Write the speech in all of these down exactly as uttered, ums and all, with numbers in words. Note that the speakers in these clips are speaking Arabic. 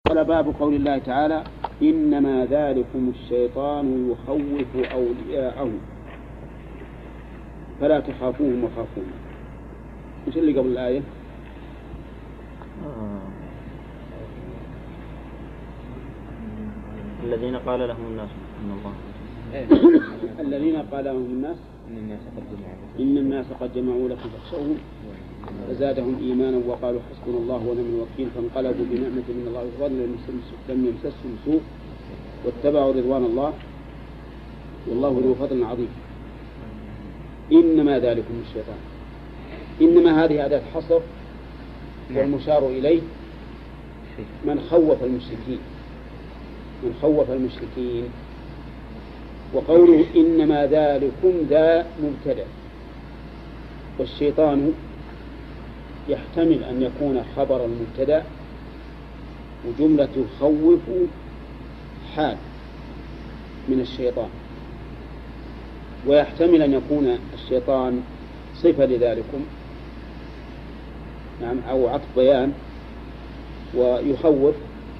قال باب قول الله تعالى إنما ذلكم الشيطان يخوف أولياءه فلا تخافوهم وخافون. إيش اللي قبل الآية؟ آه. الذين قال لهم الناس إن الله الذين قال لهم الناس إن الناس قد جمعوا إن الناس قد جمعوا لكم فاخشوهم فزادهم إيمانا وقالوا حسبنا الله ونعم الوكيل فانقلبوا بنعمة من الله وفضل لم يمسسهم سوء واتبعوا رضوان الله والله ذو فضل عظيم. إنما ذلكم الشيطان، إنما هذه أداة حصر والمشار إليه من خوف المشركين من خوف المشركين وقوله إنما ذلكم ذا مبتدأ والشيطان يحتمل أن يكون خبر المبتدأ وجملة خوف حال من الشيطان، ويحتمل أن يكون الشيطان صفة لذلكم نعم أو عطف بيان ويخوف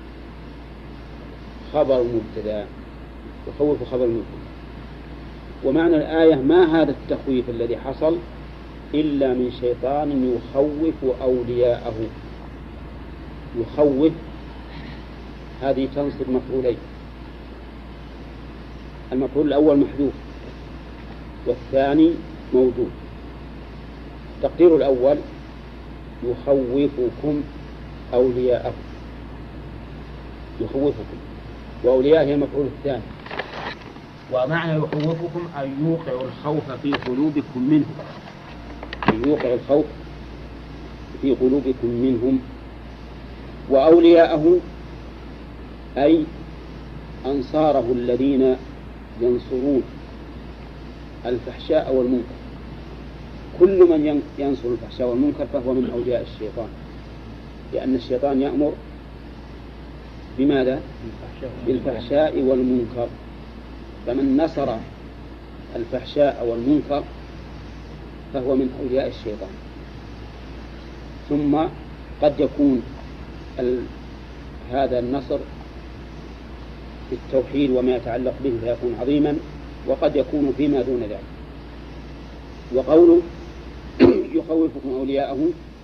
خبر مبتدأ يخوف خبر مبتدأ. ومعنى الآية ما هذا التخويف الذي حصل إلا من شيطان يخوف أولياءه. يخوف هذه تنصب مفعولين، المفعول الأول محذوف والثاني موجود. تقدير الأول يخوفكم أولياءه يخوفكم وأولياء هي المفعول الثاني. ومعنى يخوفكم أن يوقع الخوف في قلوبكم منهم أن يوقع الخوف في قلوبكم منهم. وأولياءه أي أنصاره الذين ينصرون الفحشاء والمنكر. كل من ينصر الفحشاء والمنكر فهو من أولياء الشيطان، لأن الشيطان يأمر بماذا؟ بالفحشاء والمنكر. فمن نصر الفحشاء والمنكر فهو من أولياء الشيطان. ثم قد يكون هذا النصر بالتوحيد وما يتعلق به فيكون عظيما، وقد يكون فيما دون ذلك. وقوله يخوفكم أولياءه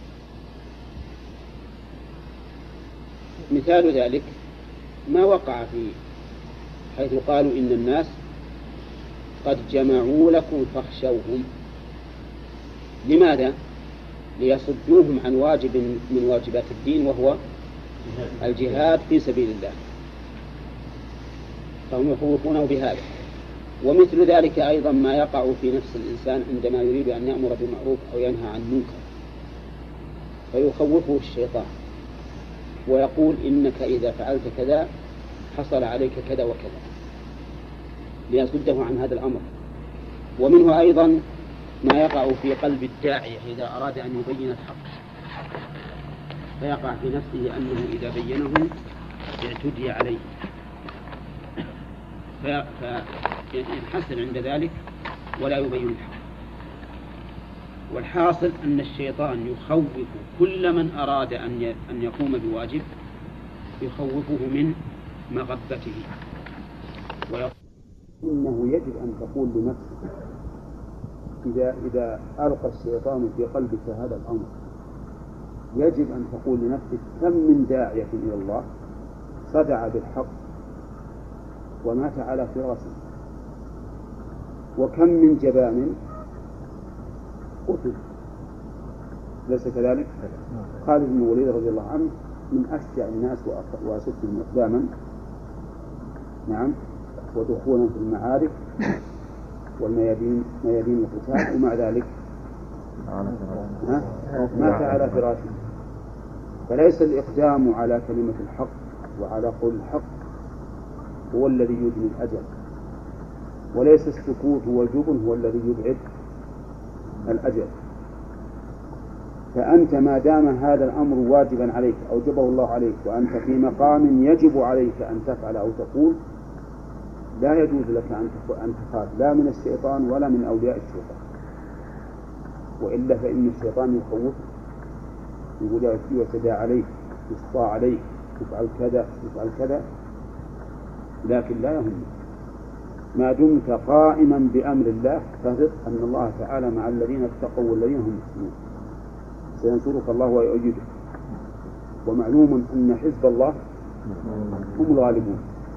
مثال ذلك ما وقع فيه حيث قالوا إن الناس قد جمعوا لكم فاخشوهم. لماذا؟ ليصدوهم عن واجب من واجبات الدين وهو الجهاد في سبيل الله، فهم يخوفونه بهذا. ومثل ذلك أيضا ما يقع في نفس الإنسان عندما يريد أن يأمر بمعروف أو ينهى عن منكر فيخوفه الشيطان ويقول إنك إذا فعلت كذا حصل عليك كذا وكذا ليصده عن هذا الأمر. ومنه أيضا ما يقع في قلب الداعية إذا أراد أن يبين الحق فيقع في نفسه أنه إذا بينه اعتدي عليه فينحسر عند ذلك ولا يبين الحق. والحاصل أن الشيطان يخوف كل من أراد أن يقوم بواجب يخوفه من مغبته ويقول إنه يجب أن تقول لنفسك إذا, إذا ألقى الشيطان في قلبك هذا الأمر يجب أن تقول لنفسك كم من داعية إلى الله صدع بالحق ومات على فراسه، وكم من جبان قتل. ليس كذلك؟ خالد بن الوليد رضي الله عنه من أشجع الناس وأشدهم إقداما نعم ودخولا في المعارك والميادين ميادين القتال، ومع ذلك مات على فراشه. فليس الإقدام على كلمة الحق وعلى قول الحق هو الذي يدني الأجل، وليس السكوت والجبن هو الذي يبعد الأجل. فأنت ما دام هذا الأمر واجبا عليك أوجبه الله عليك وأنت في مقام يجب عليك أن تفعل أو تقول لا يجوز لك أن تخاف لا من الشيطان ولا من أولياء الشيطان، وإلا فإن الشيطان يخوف يقول يعتدى عليك يسطى عليك افعل كذا افعل كذا، لكن لا يهمك ما دمت قائما بأمر الله فثق أن الله تعالى مع الذين اتقوا والذين هم محسنون، سينصرك الله ويؤيدك، ومعلوم أن حزب الله هم الغالبون.